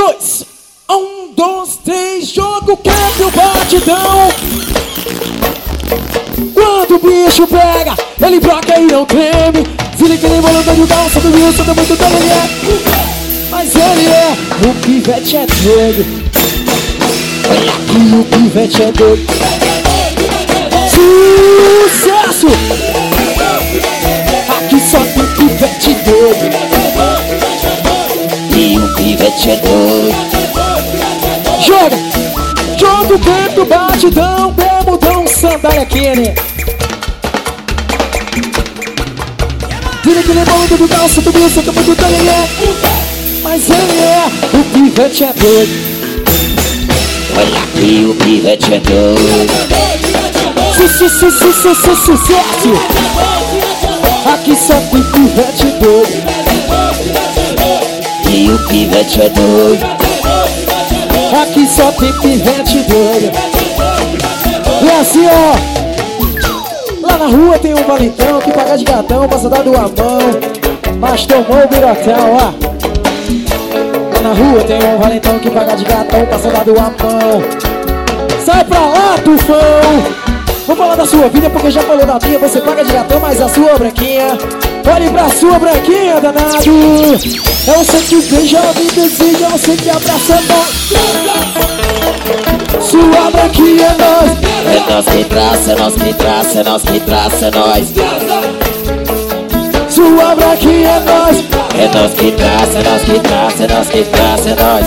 2, 1, 2, 3, joga o quebra o batidão. Quando o bicho pega, ele broca e não treme. Vira que nem bolão de dança do Wilson, tá muito doido, ele é. Mas ele é, o pivete é doido. Olha aqui, o pivete é doido. Sucesso! Aqui só tem pivete doido. E o pivete é doido. Joga! Joga o canto, batidão, bermudão, sandália Kenny. Vira que nem bolão de dança do Wilson, tá muito doido, ele é. Mas ele é, o pivete é doido. Olha aqui, o pivete é doido. Sucesso! Aqui só tem pivete doido. E o pivete é doido. Aqui só tem pivete doido. E assim, ó, lá na rua tem um valentão que paga de gatão, passa dado a mão, mas tomou o birotão, ó. Na rua tem um valentão que paga de gatão, passa dado a mão. Sai pra lá, tufão. Vou falar da sua vida porque já falou da minha. Você paga de gatão, mas a sua branquinha. Olhe pra sua branquinha, danado. É você que beija, me deseja, é você que abraça nós. Sua branquinha é nós. É nós que traça, é nós que traça, é nós que traça, é nós. Sua branquinha é nós. É nós que traça, é nós que traça, é nós que traça, é nós.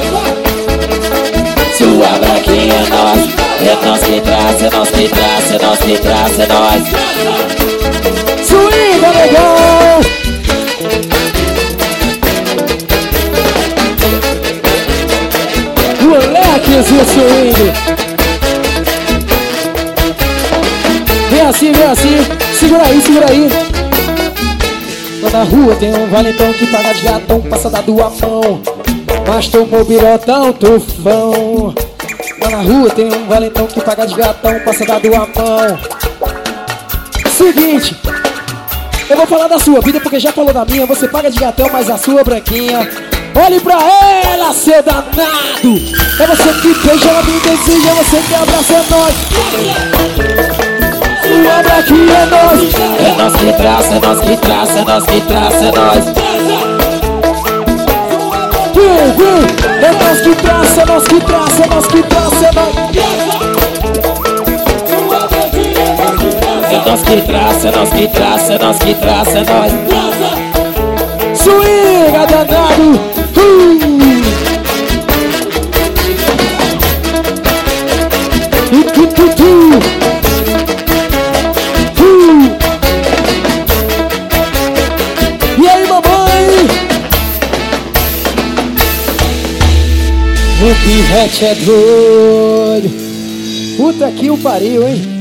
Sua branquinha é nós. É nós que traça, é nós que traça, é nós que traça, é nós. Swinga legal. Moleques e swing. Vem assim, segura aí. Lá na rua tem um valentão que paga de gatão, passa dado a mão, mas tomou birotão, tufão. Lá na rua tem um valentão que paga de gatão, passa dado a mão. Seguinte, eu vou falar da sua vida porque já falou da minha. Você paga de gatão, mas a sua branquinha. Olhe pra ela, seu danado. É você que beija, ela me deseja, é você que abraça nós. Sua branquinha é nós. É nós que traça, é nós que traça, é nós que traça, é nós. É nós que traça, é nós que traça, é nós que traça, é nós. É nós que traça, é nós que traça, é nós que traça, é nós. Swinga, danado. E aí, mamãe? O pivete é doido. Puta que o pariu, hein?